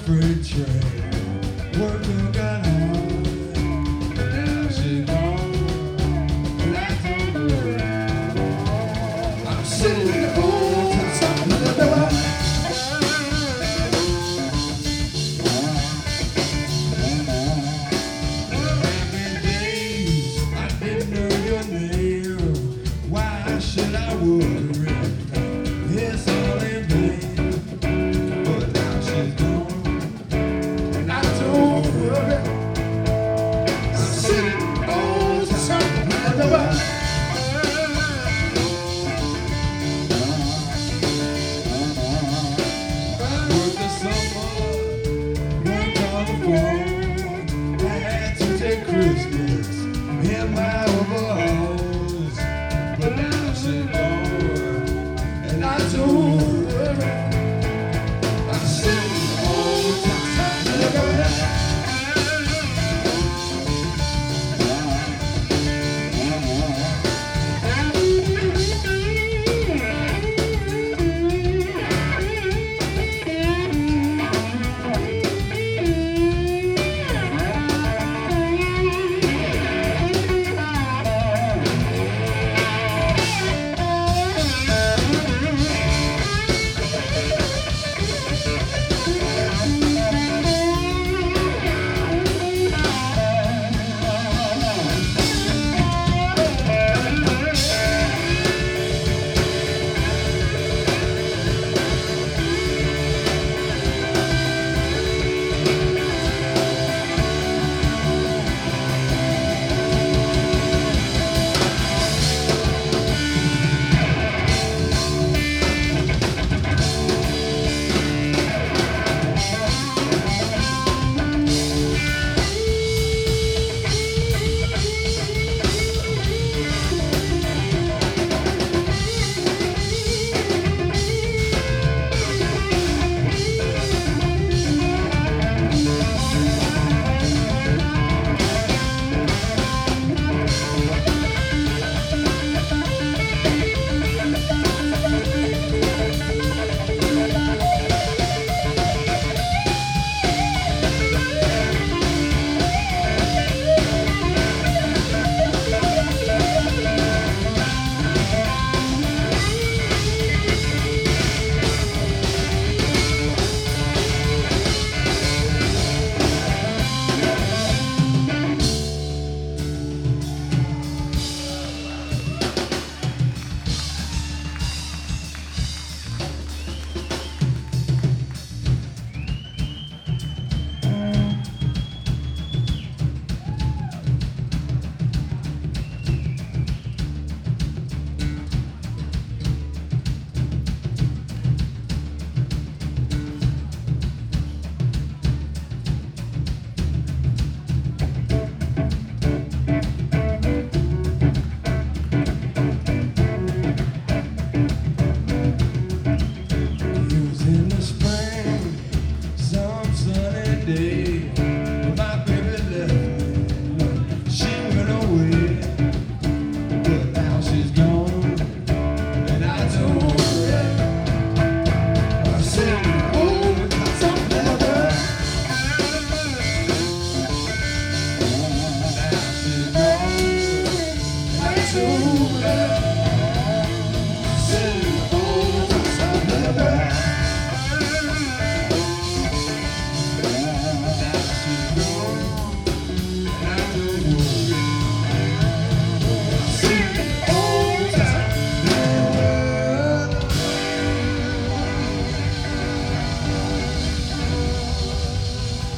freight train, working got hard, but now she's gone, and I don't worry. I'm sitting in the old town, should I worry? It's all in vain. But now she's gone, and I don't worry. I'm sitting on the side of the bus. Worked the summer, worked on the phone. I had to take Christmas in my overalls. But now she's gone, and I don't worry. I'm sitting all the time. Day.